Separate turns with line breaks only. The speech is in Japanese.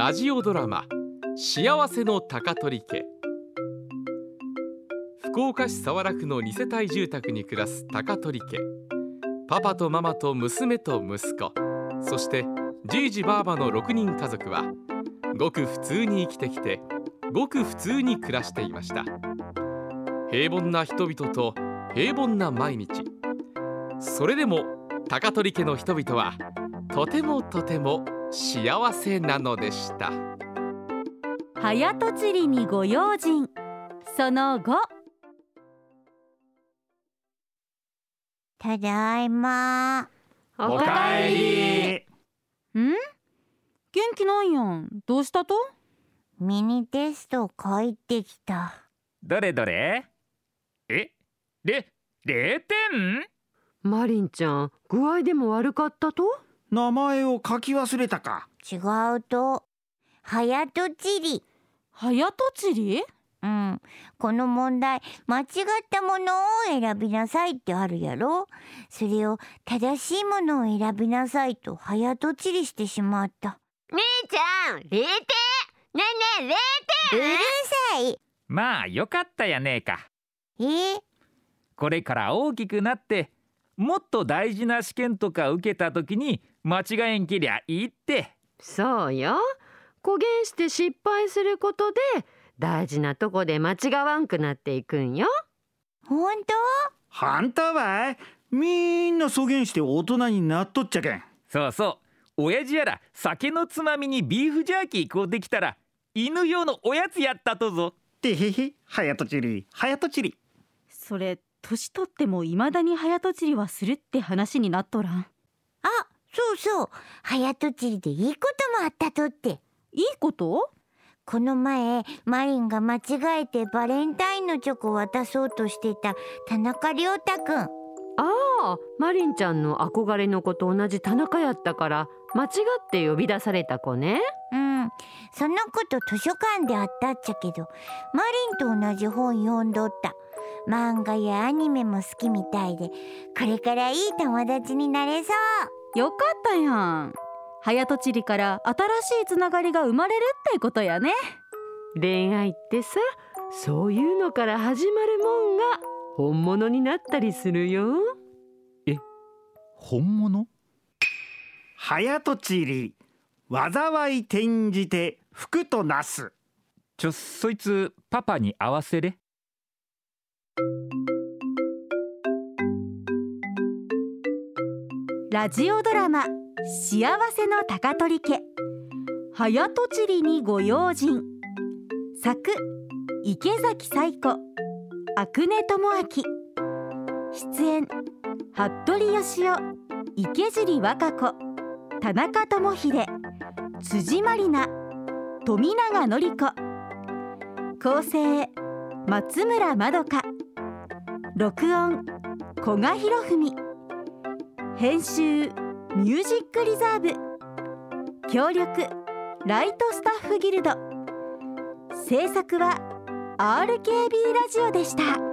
ラジオドラマ幸せの高取家。福岡市早良区の2世帯住宅に暮らす高取家。パパとママと娘と息子、そしてじいじばあばの6人家族はごく普通に生きてきて、ごく普通に暮らしていました。平凡な人々と平凡な毎日。それでも高取家の人々はとてもとても幸せなのでした。
早とちりにご用心。その後。
ただいま。
おかえり。
ん？元気ないやん。どうしたと？
ミニテスト書いてきた。
どれどれ？0点？
マリンちゃん、具合でも悪かったと？
名前を書き忘れたか？
違うと。早とちり。
早とちり？
この問題、間違ったものを選びなさいってあるやろ。それを正しいものを選びなさいと早とちりしてしまった。
姉ちゃん、0点。ねえねえ、0点。
うるさい。
まあよかったやねえか。 これから大きくなってもっと大事な試験とか受けた時に間違えんけりゃいいって。
そうよ。こげんして失敗することで大事なとこで間違わんくなっていくんよ。
ほんと？
反対ばい。みんなそげんして大人になっとっちゃけん。
そうそう。親父やら酒のつまみにビーフジャーキーこうできたら犬用のおやつやったとぞ。
てへへ、早とちり早とちり。
それ年取っても未だに早とちりはするって話になっとらん。
あ、そうそう。早とちりでいいこともあったとって。
いいこと？
この前マリンが間違えてバレンタインのチョコを渡そうとしてた田中亮太くん。
ああ、マリンちゃんの憧れの子と同じ田中やったから間違って呼び出された子ね。
その子と図書館で会ったっちゃけど、マリンと同じ本読んどった。漫画やアニメも好きみたいで、これからいい友達になれそう。
よかったやん。早とちりから新しいつながりが生まれるってことやね。
恋愛ってさ、そういうのから始まるもんが本物になったりするよ。
本物？
早とちり、災い転じて福となす。
そいつパパに合わせれ。
ラジオドラマ幸せの高取家。早とちりにご用心。作池崎彩子、阿久根智明。出演服部義雄、池尻和歌子、田中智秀、辻まりな、富永典子。構成松村まどか。録音古賀博文。編集ミュージックリザーブ。協力ライトスタッフギルド。制作は RKB ラジオでした。